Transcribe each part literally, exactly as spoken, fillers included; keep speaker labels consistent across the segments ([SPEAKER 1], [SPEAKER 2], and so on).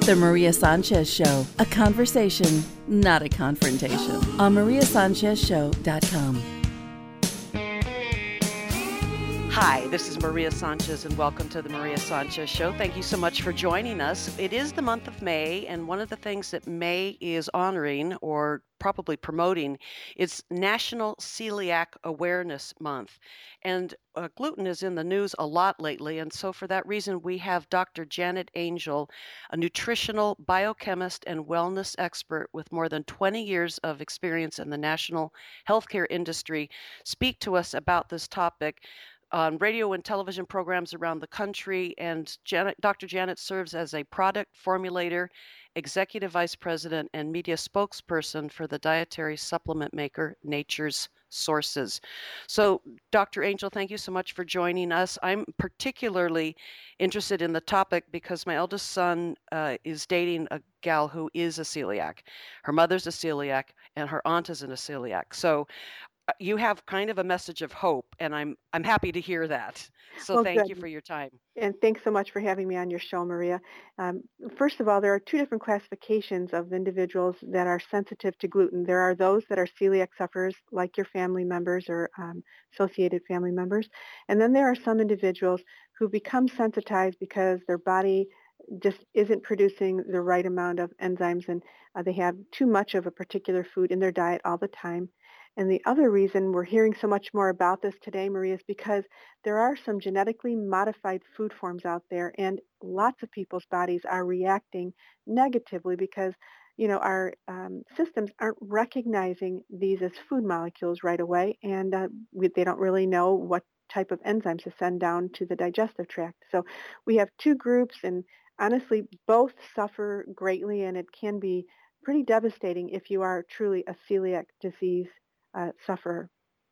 [SPEAKER 1] The Maria Sanchez Show, a conversation, not a confrontation, on maria sanchez show dot com.
[SPEAKER 2] Hi, this is Maria Sanchez, and welcome to the Maria Sanchez Show. Thank you so much for joining us. It is the month of May, and one of the things that May is honoring, or probably promoting, is National Celiac Awareness Month. And uh, gluten is in the news a lot lately, and so for that reason, we have Doctor Janet Angel, a nutritional biochemist and wellness expert with more than twenty years of experience in the national healthcare industry, speak to us about this topic on radio and television programs around the country. And Janet, Doctor Janet serves as a product formulator, executive vice president, and media spokesperson for the dietary supplement maker Nature's Sources. So, Doctor Angel, thank you so much for joining us. I'm particularly interested in the topic because my eldest son uh, is dating a gal who is a celiac. Her mother's a celiac, and her aunt is a celiac. So uh, you have kind of a message of hope, and I'm I'm happy to hear that. So
[SPEAKER 3] Well,
[SPEAKER 2] thank you
[SPEAKER 3] good.
[SPEAKER 2] for your time.
[SPEAKER 3] And thanks so much for having me on your show, Maria. Um, first of all, there are two different classifications of individuals that are sensitive to gluten. There are those that are celiac sufferers, like your family members or um, associated family members. And then there are some individuals who become sensitized because their body just isn't producing the right amount of enzymes, and uh, they have too much of a particular food in their diet all the time. And the other reason we're hearing so much more about this today, Maria, is because there are some genetically modified food forms out there, and lots of people's bodies are reacting negatively because, you know, our um, systems aren't recognizing these as food molecules right away, and uh, we, they don't really know what type of enzymes to send down to the digestive tract. So we have two groups, and honestly, both suffer greatly, and it can be pretty devastating if you are truly a celiac disease uh, sufferer.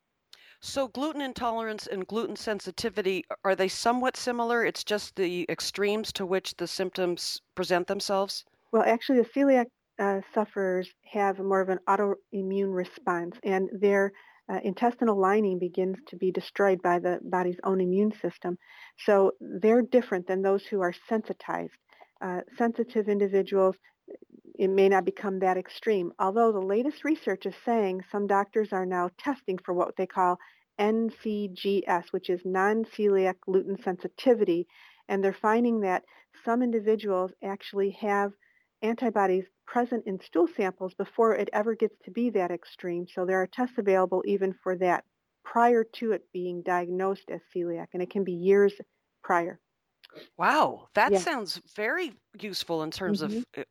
[SPEAKER 2] So gluten intolerance and gluten sensitivity, are they somewhat similar? It's just the extremes to which the symptoms present themselves?
[SPEAKER 3] Well, actually, the celiac uh, sufferers have more of an autoimmune response, and their uh, intestinal lining begins to be destroyed by the body's own immune system. So they're different than those who are sensitized. Uh, sensitive individuals, it may not become that extreme, although the latest research is saying some doctors are now testing for what they call N C G S, which is non-celiac gluten sensitivity, and they're finding that some individuals actually have antibodies present in stool samples before it ever gets to be that extreme. So there are tests available even for that prior to it being diagnosed as celiac, and it can be years prior.
[SPEAKER 2] Wow, that
[SPEAKER 3] Yeah.
[SPEAKER 2] sounds very useful in terms
[SPEAKER 3] hmm
[SPEAKER 2] of uh,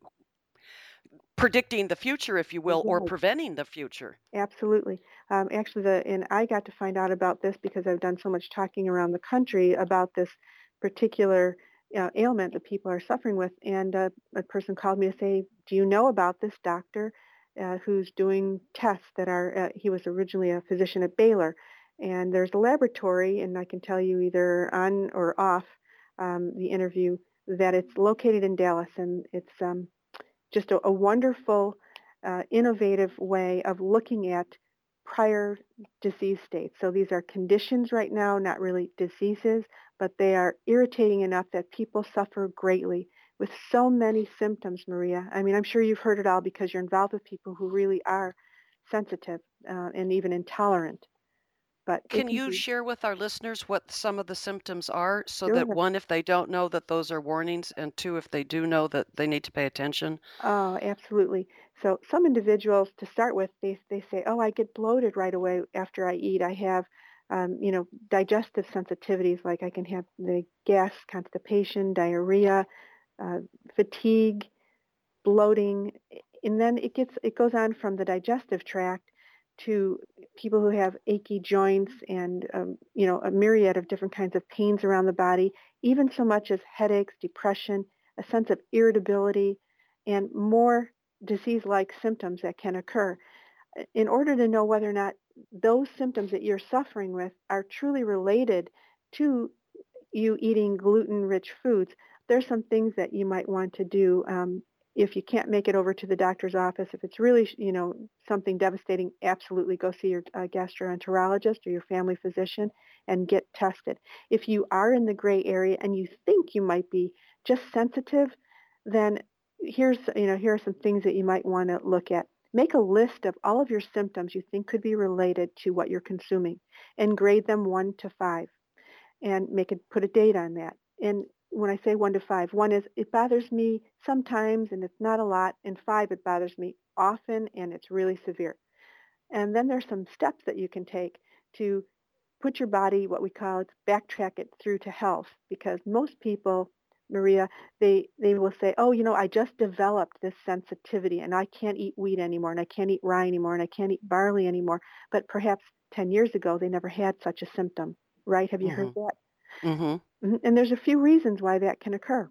[SPEAKER 2] predicting the future, if you will, or
[SPEAKER 3] Right.
[SPEAKER 2] preventing the future.
[SPEAKER 3] Absolutely. Um, actually, the and I got to find out about this because I've done so much talking around the country about this particular uh, ailment that people are suffering with. And uh, a person called me to say, "Do you know about this doctor uh, who's doing tests that are?" Uh, he was originally a physician at Baylor, and there's a laboratory, and I can tell you either on or off um, the interview that it's located in Dallas, and it's um, just a, a wonderful, uh, innovative way of looking at prior disease states. So these are conditions right now, not really diseases, but they are irritating enough that people suffer greatly with so many symptoms, Maria. I mean, I'm sure you've heard it all because you're involved with people who really are sensitive uh, and even intolerant. But it
[SPEAKER 2] Can
[SPEAKER 3] can
[SPEAKER 2] you
[SPEAKER 3] be,
[SPEAKER 2] share with our listeners what some of the symptoms are so that
[SPEAKER 3] sure.
[SPEAKER 2] one, if they don't know that those are warnings, and two, if they do know that they need to pay attention?
[SPEAKER 3] Oh, absolutely. So some individuals, to start with, they they say, "Oh, I get bloated right away after I eat. I have, um, you know, digestive sensitivities, like I can have the gas, constipation, diarrhea, uh, fatigue, bloating," and then it gets it goes on from the digestive tract to people who have achy joints and um, you know, a myriad of different kinds of pains around the body, even so much as headaches, depression, a sense of irritability, and more disease-like symptoms that can occur. In order to know whether or not those symptoms that you're suffering with are truly related to you eating gluten-rich foods, there's some things that you might want to do. Um, if you can't make it over to the doctor's office, if it's really, you know, something devastating, absolutely go see your uh, gastroenterologist or your family physician and get tested. If you are in the gray area and you think you might be just sensitive, then here's, you know, here are some things that you might want to look at. Make a list of all of your symptoms you think could be related to what you're consuming and grade them one to five and make it, put a date on that. And when I say one to five, one is it bothers me sometimes and it's not a lot, and five, it bothers me often and it's really severe. And then there's some steps that you can take to put your body, what we call it, backtrack it through to health, because most people, Maria, they, they will say, oh, you know, I just developed this sensitivity and I can't eat wheat anymore and I can't eat rye anymore and I can't eat barley anymore. But perhaps ten years ago, they never had such a symptom, right? Have you
[SPEAKER 2] Mm-hmm.
[SPEAKER 3] heard that?
[SPEAKER 2] Mm-hmm.
[SPEAKER 3] And there's a few reasons why that can occur.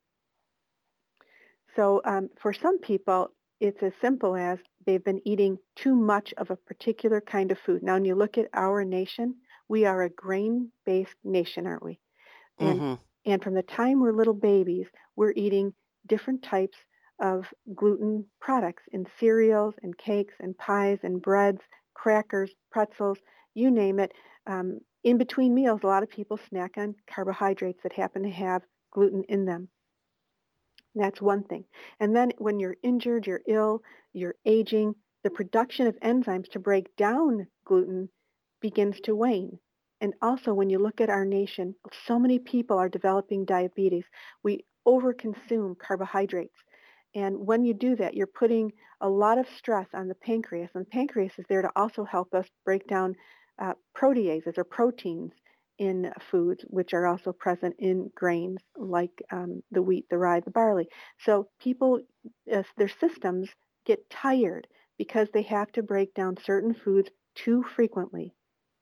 [SPEAKER 3] So um, for some people, it's as simple as they've been eating too much of a particular kind of food. Now, when you look at our nation, we are a grain-based nation, aren't we? And
[SPEAKER 2] Mm-hmm.
[SPEAKER 3] and from the time we're little babies, we're eating different types of gluten products in cereals and cakes and pies and breads, crackers, pretzels, you name it. Um, in between meals, a lot of people snack on carbohydrates that happen to have gluten in them. That's one thing. And then when you're injured, you're ill, you're aging, the production of enzymes to break down gluten begins to wane. And also when you look at our nation, so many people are developing diabetes. We overconsume carbohydrates. And when you do that, you're putting a lot of stress on the pancreas. And the pancreas is there to also help us break down uh, proteases or proteins in foods, which are also present in grains like um, the wheat, the rye, the barley. So people, uh, their systems get tired because they have to break down certain foods too frequently.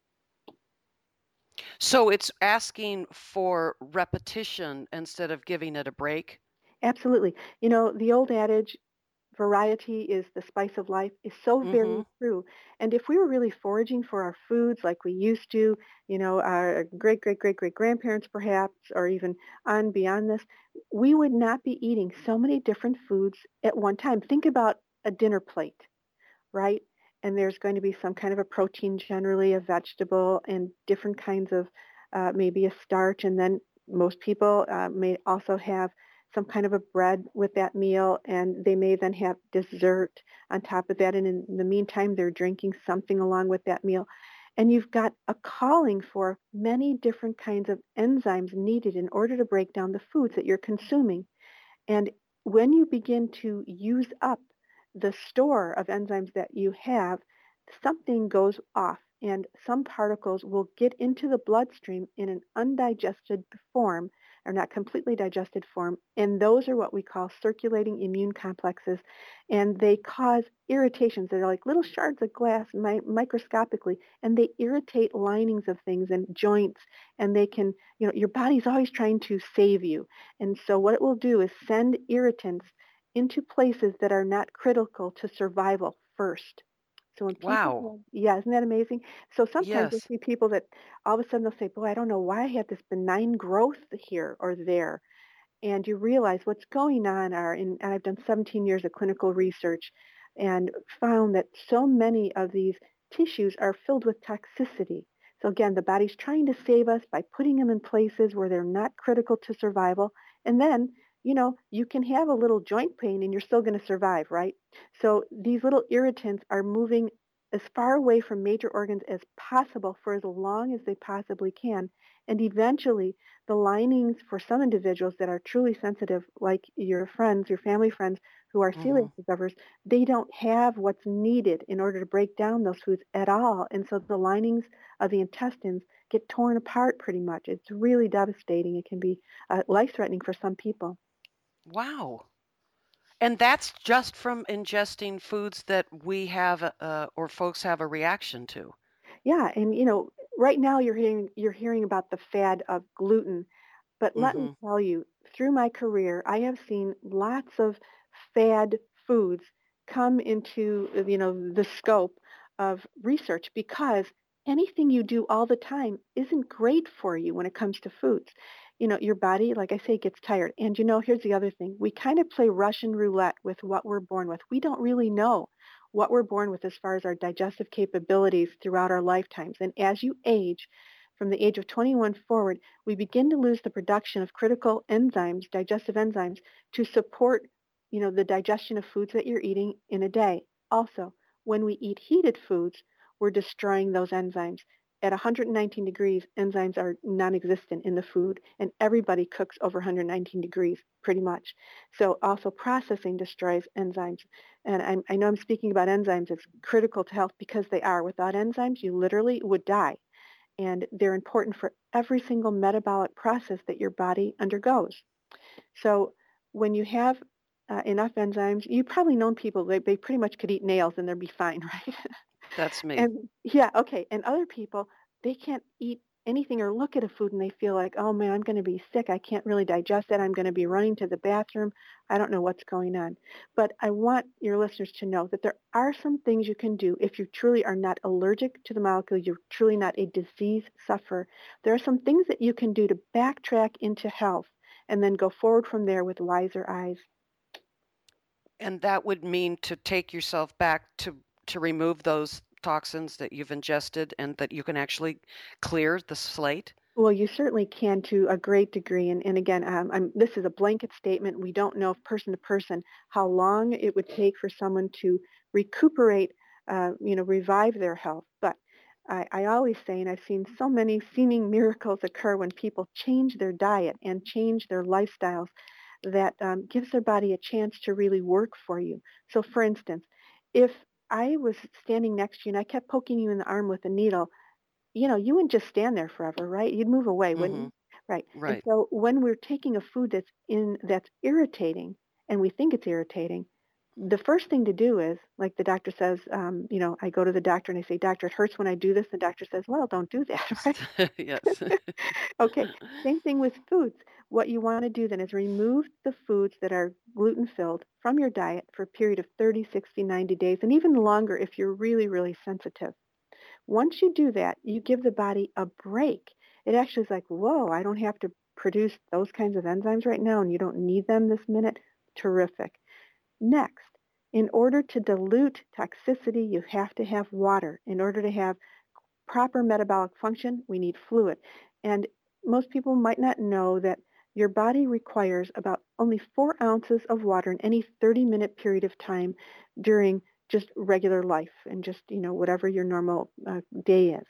[SPEAKER 2] So it's asking for repetition instead of giving it a break?
[SPEAKER 3] Absolutely. You know, the old adage, variety is the spice of life, is so
[SPEAKER 2] Mm-hmm.
[SPEAKER 3] very true. And if we were really foraging for our foods like we used to, you know, our great, great, great, great grandparents perhaps, or even on beyond this, we would not be eating so many different foods at one time. Think about a dinner plate, right? And there's going to be some kind of a protein, generally a vegetable, and different kinds of uh, maybe a starch. And then most people uh, may also have some kind of a bread with that meal, and they may then have dessert on top of that. And in the meantime, they're drinking something along with that meal. And you've got a calling for many different kinds of enzymes needed in order to break down the foods that you're consuming. And when you begin to use up the store of enzymes that you have, something goes off and some particles will get into the bloodstream in an undigested form, or not completely digested form, and those are what we call circulating immune complexes, and they cause irritations. They're like little shards of glass mi- microscopically, and they irritate linings of things and joints, and they can, you know, your body's always trying to save you. And so what it will do is send irritants into places that are not critical to survival first. So when people,
[SPEAKER 2] Wow.
[SPEAKER 3] have, yeah, isn't that amazing? So sometimes you'll
[SPEAKER 2] Yes.
[SPEAKER 3] see people that all of a sudden they'll say, boy, I don't know why I had this benign growth here or there. And you realize what's going on are, in, and I've done seventeen years of clinical research and found that so many of these tissues are filled with toxicity. So again, the body's trying to save us by putting them in places where they're not critical to survival. And then, you know, you can have a little joint pain and you're still going to survive, right? So these little irritants are moving as far away from major organs as possible for as long as they possibly can. And eventually, the linings for some individuals that are truly sensitive, like your friends, your family friends who are
[SPEAKER 2] Mm-hmm.
[SPEAKER 3] celiac sufferers, they don't have what's needed in order to break down those foods at all. And so the linings of the intestines get torn apart pretty much. It's really devastating. It can be uh, life-threatening for some people.
[SPEAKER 2] Wow. And that's just from ingesting foods that we have uh, or folks have a reaction to.
[SPEAKER 3] Yeah, and you know, right now you're hearing you're hearing about the fad of gluten. But let me
[SPEAKER 2] Mm-hmm.
[SPEAKER 3] tell you, through my career, I have seen lots of fad foods come into, uh, you know, the scope of research because anything you do all the time isn't great for you when it comes to foods. You know, your body, like I say, gets tired. And you know, here's the other thing. We kind of play Russian roulette with what we're born with. We don't really know what we're born with as far as our digestive capabilities throughout our lifetimes. And as you age, from the age of twenty-one forward, we begin to lose the production of critical enzymes, digestive enzymes, to support you know, the digestion of foods that you're eating in a day. Also, when we eat heated foods, we're destroying those enzymes. At one hundred nineteen degrees, enzymes are non-existent in the food, and everybody cooks over one hundred nineteen degrees pretty much. So also processing destroys enzymes. And I'm, I know I'm speaking about enzymes. It's critical to health because they are. Without enzymes, you literally would die. And they're important for every single metabolic process that your body undergoes. So when you have uh, enough enzymes, you've probably known people, they, they pretty much could eat nails and they'd be fine, right?
[SPEAKER 2] That's me.
[SPEAKER 3] And yeah, okay. And other people, they can't eat anything or look at a food and they feel like, oh man, I'm going to be sick. I can't really digest it. I'm going to be running to the bathroom. I don't know what's going on. But I want your listeners to know that there are some things you can do if you truly are not allergic to the molecule, you're truly not a disease sufferer. There are some things that you can do to backtrack into health and then go forward from there with wiser eyes.
[SPEAKER 2] And that would mean to take yourself back to to remove those toxins that you've ingested and that you can actually clear the slate?
[SPEAKER 3] Well, you certainly can to a great degree. And, and again, um, I'm, this is a blanket statement. We don't know person to person how long it would take for someone to recuperate, uh, you know, revive their health. But I, I always say, and I've seen so many seeming miracles occur when people change their diet and change their lifestyles that um, gives their body a chance to really work for you. So for instance, if I was standing next to you and I kept poking you in the arm with a needle, you know, you wouldn't just stand there forever, right? You'd move away, wouldn't
[SPEAKER 2] Mm-hmm.
[SPEAKER 3] you? Right. And
[SPEAKER 2] Right.
[SPEAKER 3] so when we're taking a food that's in that's irritating and we think it's irritating, the first thing to do is, like the doctor says, um, you know, I go to the doctor and I say, doctor, it hurts when I do this. The doctor says, well, don't do that, right?
[SPEAKER 2] Yes.
[SPEAKER 3] Okay, same thing with foods. What you want to do then is remove the foods that are gluten-filled from your diet for a period of thirty, sixty, ninety days, and even longer if you're really, really sensitive. Once you do that, you give the body a break. It actually is like, whoa, I don't have to produce those kinds of enzymes right now, and you don't need them this minute. Terrific. Next, in order to dilute toxicity, you have to have water. In order to have proper metabolic function, we need fluid. And most people might not know that your body requires about only four ounces of water in any thirty minute period of time during just regular life and just, you know, whatever your normal uh, day is.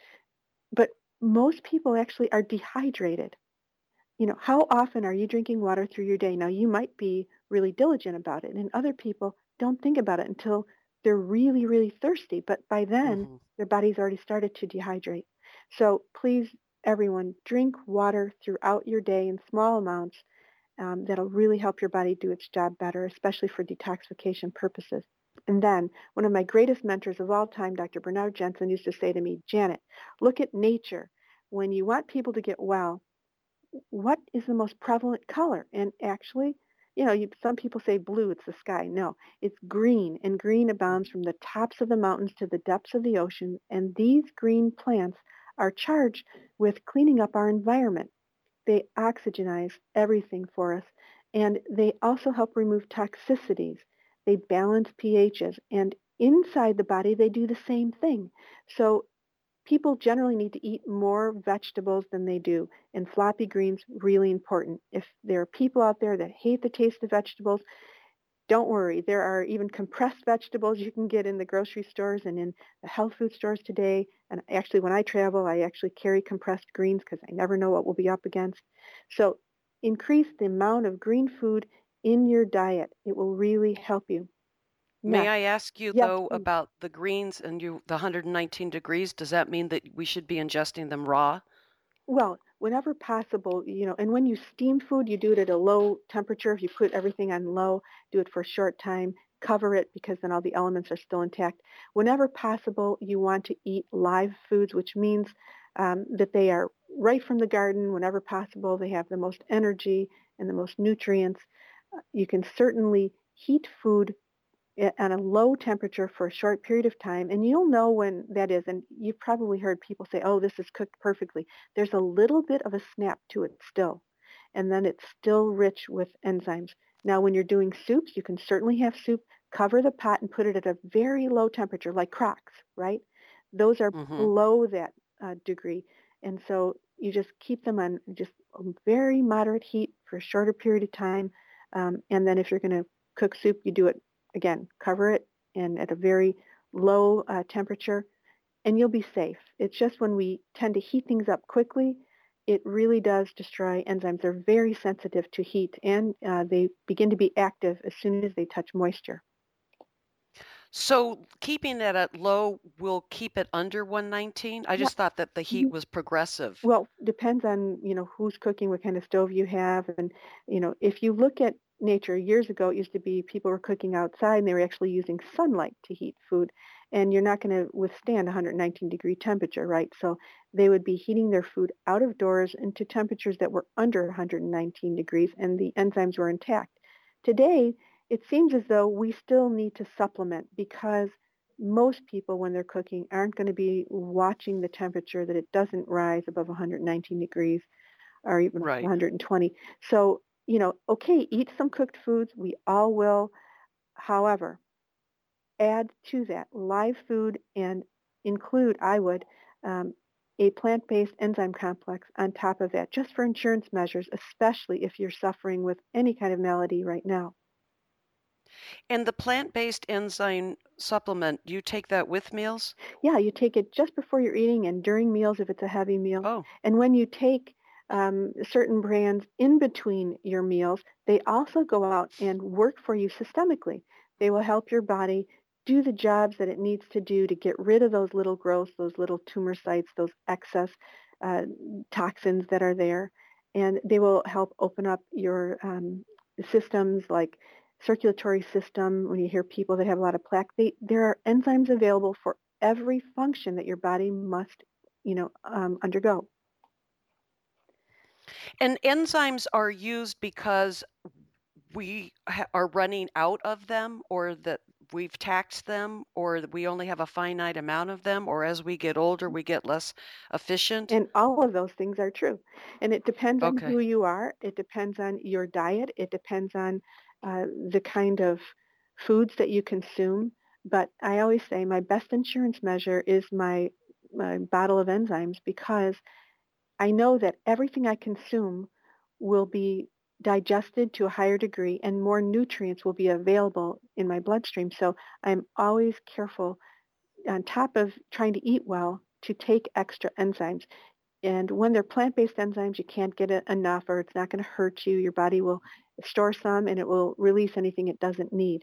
[SPEAKER 3] But most people actually are dehydrated. You know, how often are you drinking water through your day? Now, you might be really diligent about it, and other people don't think about it until they're really, really thirsty. But by then,
[SPEAKER 2] Mm-hmm.
[SPEAKER 3] their body's already started to dehydrate. So please, everyone, drink water throughout your day in small amounts. Um, that'll really help your body do its job better, especially for detoxification purposes. And then one of my greatest mentors of all time, Doctor Bernard Jensen, used to say to me, Janet, look at nature. When you want people to get well, what is the most prevalent color? And actually, you know, you, some people say blue, it's the sky. No, it's green, and green abounds from the tops of the mountains to the depths of the ocean. And these green plants are charged with cleaning up our environment. They oxygenize everything for us, and they also help remove toxicities. They balance pHs, and inside the body, they do the same thing. So people generally need to eat more vegetables than they do, and floppy greens, really important. If there are people out there that hate the taste of vegetables, don't worry. There are even compressed vegetables you can get in the grocery stores and in the health food stores today. And actually, when I travel, I actually carry compressed greens because I never know what we'll be up against. So increase the amount of green food in your diet. It will really help you.
[SPEAKER 2] May
[SPEAKER 3] Next,
[SPEAKER 2] I ask you,
[SPEAKER 3] yes,
[SPEAKER 2] though,
[SPEAKER 3] please.
[SPEAKER 2] about the greens and you the one hundred nineteen degrees? Does that mean that we should be ingesting them raw?
[SPEAKER 3] Well, whenever possible, you know, and when you steam food, you do it at a low temperature. If you put everything on low, do it for a short time, cover it because then all the elements are still intact. Whenever possible, you want to eat live foods, which means um, that they are right from the garden. Whenever possible, they have the most energy and the most nutrients. Uh, You can certainly heat food at a low temperature for a short period of time, and you'll know when that is. And you've probably heard people say, oh, this is cooked perfectly. There's a little bit of a snap to it still, and then it's still rich with enzymes. Now, when you're doing soups, you can certainly have soup, cover the pot and put it at a very low temperature, like crocks, right? Those are
[SPEAKER 2] Mm-hmm.
[SPEAKER 3] below that uh, degree. And so you just keep them on just a very moderate heat for a shorter period of time. Um, and then if you're going to cook soup, you do it, again, cover it and at a very low uh, temperature, and you'll be safe. It's just when we tend to heat things up quickly, it really does destroy enzymes. They're very sensitive to heat, and uh, they begin to be active as soon as they touch moisture.
[SPEAKER 2] So keeping it at low will keep it under one nineteen? I
[SPEAKER 3] Yeah.
[SPEAKER 2] just thought that the heat
[SPEAKER 3] Mhm.
[SPEAKER 2] was progressive.
[SPEAKER 3] Well, depends on, you know, who's cooking, what kind of stove you have. And, you know, if you look at nature, years ago, it used to be people were cooking outside and they were actually using sunlight to heat food. And you're not going to withstand one hundred nineteen degree temperature, right? So they would be heating their food out of doors into temperatures that were under one hundred nineteen degrees, and the enzymes were intact. Today, it seems as though we still need to supplement because most people, when they're cooking, aren't going to be watching the temperature that it doesn't rise above one hundred nineteen degrees or even
[SPEAKER 2] Right.
[SPEAKER 3] one hundred twenty. So, you know, okay, eat some cooked foods. We all will. However, add to that live food and include, I would, um, a plant-based enzyme complex on top of that, just for insurance measures, especially if you're suffering with any kind of malady right now.
[SPEAKER 2] And the plant-based enzyme supplement, do you take that with meals?
[SPEAKER 3] Yeah, you take it just before you're eating and during meals if it's a heavy meal.
[SPEAKER 2] Oh,
[SPEAKER 3] And when you take um, certain brands in between your meals, they also go out and work for you systemically. They will help your body do the jobs that it needs to do to get rid of those little growths, those little tumor sites, those excess uh, toxins that are there. And they will help open up your um, systems like circulatory system. When you hear people that have a lot of plaque, they, there are enzymes available for every function that your body must, you know, um, undergo.
[SPEAKER 2] and enzymes are used because we ha- are running out of them, or that we've taxed them, or that we only have a finite amount of them, or as we get older, we get less efficient?
[SPEAKER 3] And all of those things are true. And it depends on
[SPEAKER 2] Okay.
[SPEAKER 3] who you are. It depends on your diet. It depends on uh, the kind of foods that you consume. But I always say my best insurance measure is my, my bottle of enzymes because I know that everything I consume will be digested to a higher degree and more nutrients will be available in my bloodstream. So I'm always careful on top of trying to eat well to take extra enzymes. And when they're plant-based enzymes, you can't get it enough or it's not going to hurt you. Your body will store some and it will release anything it doesn't need.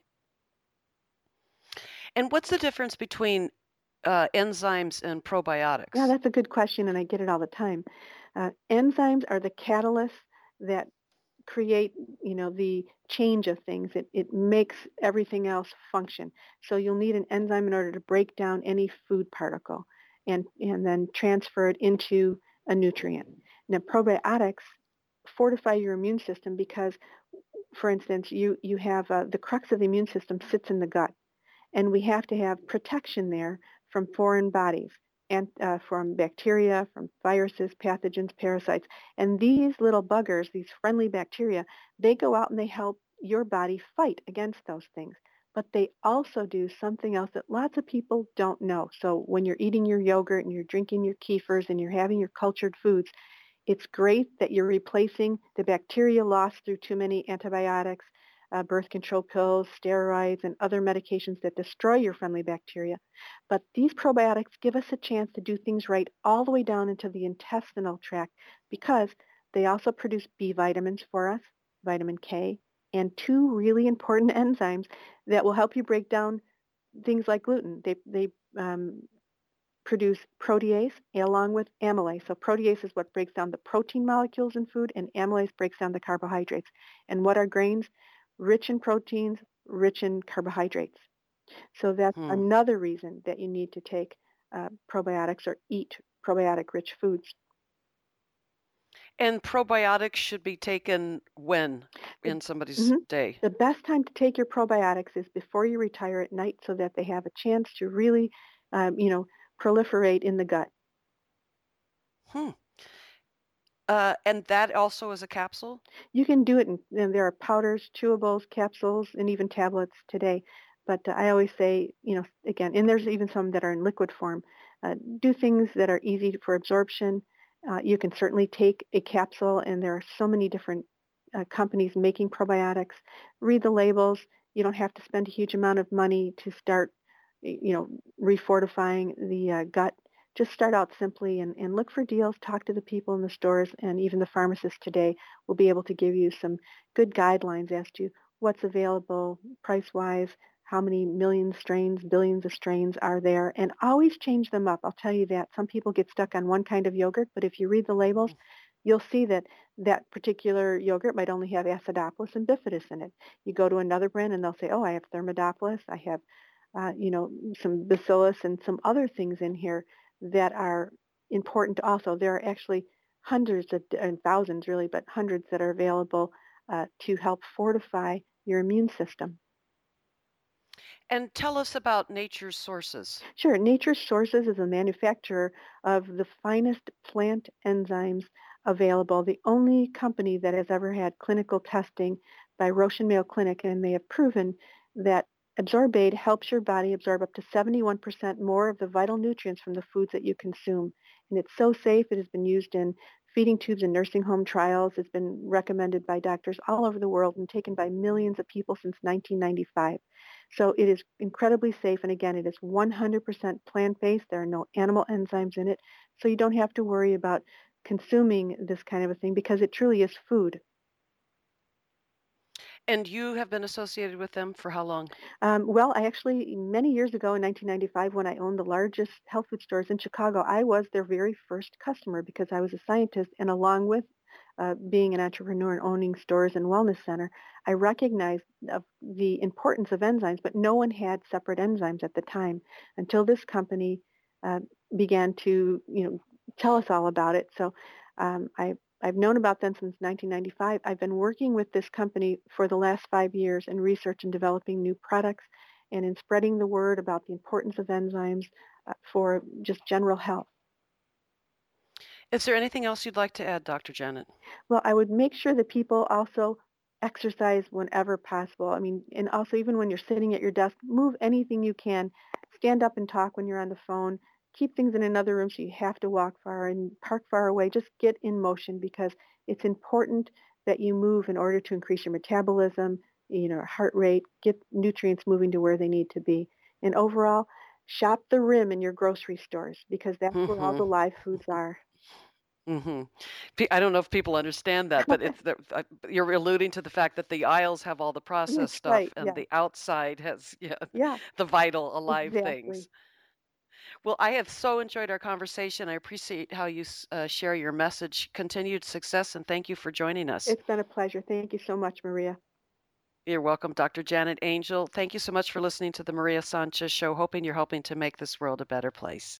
[SPEAKER 2] And what's the difference between uh, enzymes and
[SPEAKER 3] Yeah,
[SPEAKER 2] probiotics?
[SPEAKER 3] that's a good question and I get it all the time. Uh, enzymes are the catalysts that create, you know, the change of things. It, it makes everything else function. So you'll need an enzyme in order to break down any food particle and, and then transfer it into a nutrient. Now, probiotics fortify your immune system because, for instance, you, you have uh, the crux of the immune system sits in the gut. And we have to have protection there from foreign bodies and uh, from bacteria, from viruses, pathogens, parasites. And these little buggers, these friendly bacteria, they go out and they help your body fight against those things. But they also do something else that lots of people don't know. So when you're eating your yogurt and you're drinking your kefirs and you're having your cultured foods, it's great that you're replacing the bacteria lost through too many antibiotics, uh, birth control pills, steroids, and other medications that destroy your friendly bacteria. But these probiotics give us a chance to do things right all the way down into the intestinal tract because they also produce B vitamins for us, vitamin K, and two really important enzymes that will help you break down things like gluten. They, they um, produce protease along with amylase. So protease is what breaks down the protein molecules in food, and amylase breaks down the carbohydrates. And what are grains? Rich in proteins, rich in carbohydrates. So that's
[SPEAKER 2] Hmm.
[SPEAKER 3] another reason that you need to take uh, probiotics or eat probiotic-rich foods.
[SPEAKER 2] And probiotics should be taken when
[SPEAKER 3] The,
[SPEAKER 2] in somebody's
[SPEAKER 3] mhm.
[SPEAKER 2] day?
[SPEAKER 3] The best time to take your probiotics is before you retire at night so that they have a chance to really, um, you know, proliferate in the gut.
[SPEAKER 2] Hmm. Uh, and that also is a capsule?
[SPEAKER 3] You can do it, in, and there are powders, chewables, capsules, and even tablets today. But uh, I always say, you know, again, and there's even some that are in liquid form. Uh, do things that are easy for absorption. Uh, you can certainly take a capsule, and there are so many different uh, companies making probiotics. Read the labels. You don't have to spend a huge amount of money to start, you know, refortifying the uh, gut. Just start out simply and, and look for deals. Talk to the people in the stores, and even the pharmacists today will be able to give you some good guidelines as to what's available price-wise, how many million strains, billions of strains are there, and always change them up. I'll tell you that. Some people get stuck on one kind of yogurt, but if you read the labels, you'll see that that particular yogurt might only have acidophilus and bifidus in it. You go to another brand and they'll say, oh, I have thermodophilus, I have, uh, you know, some bacillus and some other things in here that are important also. There are actually hundreds of, and thousands really, but hundreds that are available uh, to help fortify your immune system.
[SPEAKER 2] And tell us about Nature's Sources.
[SPEAKER 3] Sure. Nature's Sources is a manufacturer of the finest plant enzymes available, the only company that has ever had clinical testing by Roche and Mayo Clinic, and they have proven that Absorbate helps your body absorb up to seventy-one percent more of the vital nutrients from the foods that you consume. And it's so safe. It has been used in feeding tubes and nursing home trials. It's been recommended by doctors all over the world and taken by millions of people since nineteen ninety-five. So it is incredibly safe. And again, it is one hundred percent plant-based. There are no animal enzymes in it. So you don't have to worry about consuming this kind of a thing because it truly is food.
[SPEAKER 2] And you have been associated with them for how long?
[SPEAKER 3] Um, well, I actually, many years ago in nineteen ninety-five, when I owned the largest health food stores in Chicago, I was their very first customer because I was a scientist. And along with uh, being an entrepreneur and owning stores and wellness center, I recognized of the importance of enzymes, but no one had separate enzymes at the time until this company uh, began to, you know, tell us all about it. So um, I I've known about them since nineteen ninety-five. I've been working with this company for the last five years in research and developing new products and in spreading the word about the importance of enzymes uh, for just general health.
[SPEAKER 2] Is there anything else you'd like to add, Doctor Janet?
[SPEAKER 3] Well, I would make sure that people also exercise whenever possible. I mean, and also even when you're sitting at your desk, move anything you can. Stand up and talk when you're on the phone. Keep things in another room so you have to walk far and park far away. Just get in motion because it's important that you move in order to increase your metabolism, you know, heart rate, get nutrients moving to where they need to be. And overall, shop the rim in your grocery stores because that's where all
[SPEAKER 2] Mm-hmm.
[SPEAKER 3] the live foods are.
[SPEAKER 2] Mm-hmm. I don't know if people understand that, but it's the, uh, you're alluding to the fact that the aisles have all the processed
[SPEAKER 3] That's
[SPEAKER 2] stuff,
[SPEAKER 3] right.
[SPEAKER 2] and
[SPEAKER 3] Yeah.
[SPEAKER 2] the outside has yeah,
[SPEAKER 3] Yeah.
[SPEAKER 2] the vital, alive
[SPEAKER 3] Exactly.
[SPEAKER 2] things. Well, I have so enjoyed our conversation. I appreciate how you uh, share your message. Continued success, and thank you for joining us.
[SPEAKER 3] It's been a pleasure. Thank you so much, Maria.
[SPEAKER 2] You're welcome, Doctor Janet Angel. Thank you so much for listening to the Maria Sanchez Show, hoping you're helping to make this world a better place.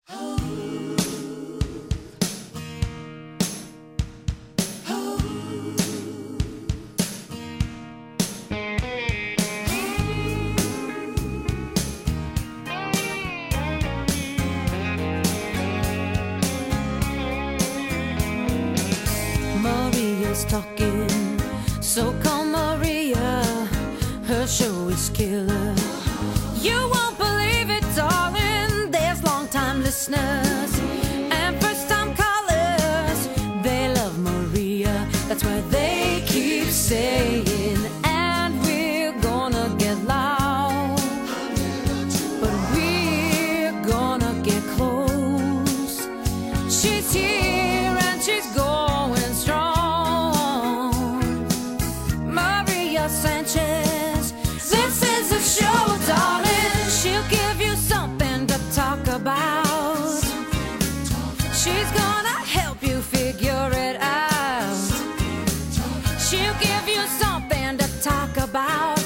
[SPEAKER 4] Maria's talking, so call Maria, her show is killer. You won't believe it, darling, there's long-time listeners and first-time callers. They love Maria, that's why they keep saying, and we're gonna get loud, but we're gonna get close. She's here and she's going strong. Maria Sanchez, this is a show, darling. She'll give you something to talk about. She's gonna help you figure it out. She'll give you something to talk about.